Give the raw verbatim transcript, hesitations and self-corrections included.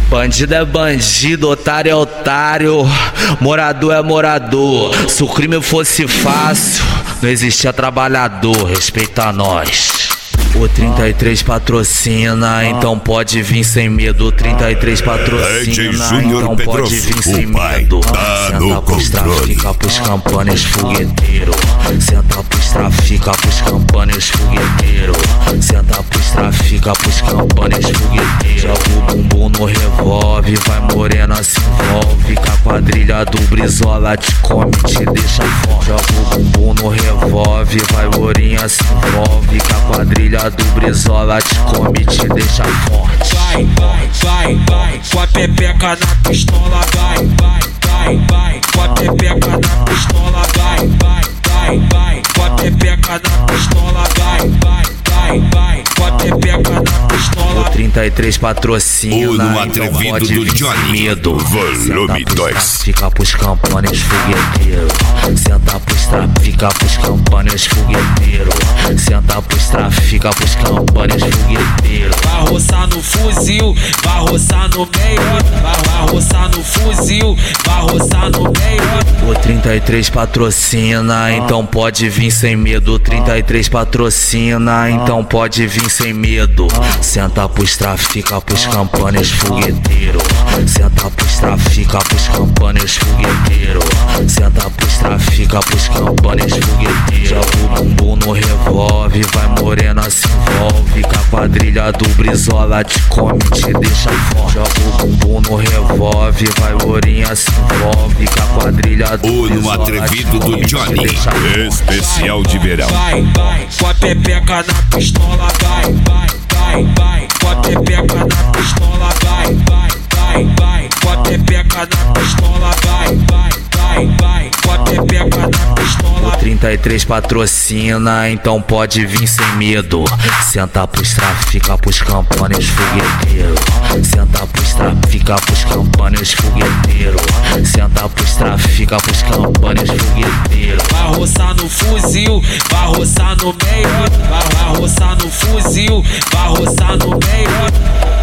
Bandido é bandido, otário é otário, morador é morador. Se o crime fosse fácil, não existia trabalhador. Respeita nós. O trinta e três patrocina, então pode vir sem medo. O trinta e três patrocina, então pode vir sem medo. Senta pros trafica, pros campanhas fogueteiro. Senta pros trafica, pros campanhas fogueteiro. Senta pros trafica, pros campanhas fogueteiro. Joga o bumbum no revólver, vai morena se envolve. Com a quadrilha do Brizola te come, te deixa forte. Joga o bumbum no revólver, vai lourinha se envolve. Com a quadrilha do Brizola te come, te deixa forte. Vai, vai, vai, vai, com a pepeca na pistola, vai, vai, vai, vai, com a pepeca na pistola, vai, vai, vai, vai, com a pepeca na pistola, vai, vai, vai, vai, com a pepeca na pistola. O trinta e três patrocina, o no então atrevido pode do vir Johnny. sem medo. Volume dois. Fica pros campanhas fogueteiro. Senta pros trafica, pros campanhas fogueteiro. Senta pros trafica, pros campanhas fogueteiro. Vai roçar no fuzil, vai roçar no meio. Vai, vai roçar no fuzil, vai roçar no meio. O trinta e três patrocina, então pode vir sem medo. O trinta e três patrocina, então pode vir sem medo. Senta pros trafica, pros campanhas fogueteiro. Senta pros trafica, pros campanhas fogueteiro. Senta pros trafica, pros campanhas fogueteiro. Joga o bumbum no revólver, vai morena se envolve. Com a quadrilha do Brizola te come, te deixa forte. Joga o bumbum no revólver, vai lourinha se envolve. Com a quadrilha do O no Brizola atrevido te come, do te Johnny. deixa forte. Especial de verão. Vai, vai, com a pepeca na pistola, vai, vai, vai, vai, com a pepeca na pistola, vai, vai, vai, vai, com a pepeca na pistola, vai, vai, vai, vai, com a pepeca na pistola. O trinta e três patrocina, então pode vir sem medo. Senta pros trafica, pros campanhas fogueteiro. Senta pros trafica, pros campanhas fogueteiro. Senta pros trafica, pros campanhas fogueteiro. Vai roçar no fuzil, vai roçar no meio. Vai, vai roçar no fuzil, vai roçar no meio.